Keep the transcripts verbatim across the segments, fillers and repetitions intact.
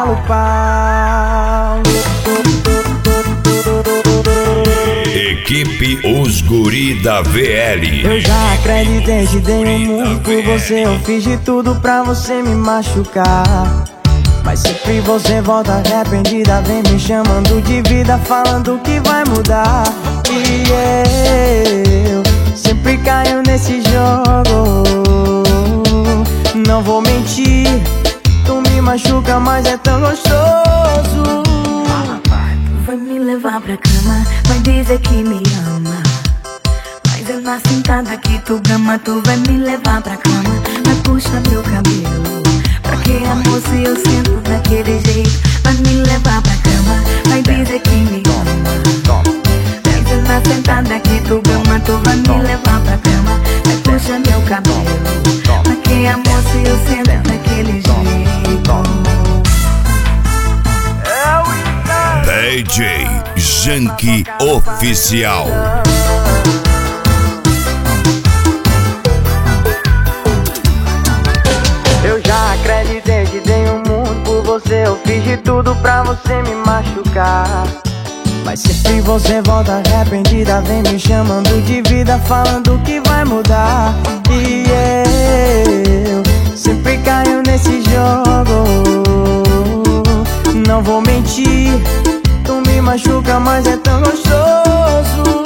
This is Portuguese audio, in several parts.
o pau. Equipe Os Guri da V L. Eu já acreditei, te dei um mundo por você. Eu fiz de tudo pra você me machucar, mas sempre você volta arrependida. Vem me chamando de vida, falando que vai mudar. E eu sempre caio nesse jogo. Não vou mentir, tu me machuca, mas é tão gostoso. Vai me levar pra cama, vai dizer que me ama, mas eu na sentada que tu gama. Tu vai me levar pra cama, vai puxar meu cabelo. Pra que amor se eu sinto daquele jeito? Vai me levar pra cama, vai dizer que me ama, mas eu na sentada que tu gama. Tu vai me levar pra cama, vai puxar meu cabelo. Pra que amor se eu sinto daquele jeito? D J Janky Oficial. Eu já acreditei, te dei um mundo por você. Eu fiz de tudo pra você me machucar, mas sempre você volta arrependida. Vem me chamando de vida, falando que vai mudar. E eu sempre caio nesse jogo. Não vou mentir, tu me machuca, mas é tão gostoso.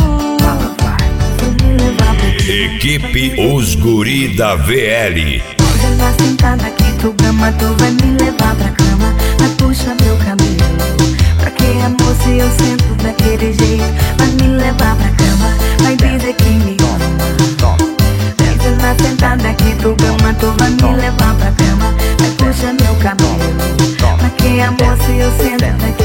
Equipe Os Guri da V L. Eu na sentada que tu gama. Tu vai me levar pra cama, vai puxar meu cabelo. Pra que amor se eu sinto daquele jeito? Vai me levar pra cama, vai dizer que me ama, mas eu na sentada que tu gama. Tu vai me levar pra cama, vai puxar meu cabelo. Pra que amor se eu sinto daquele jeito?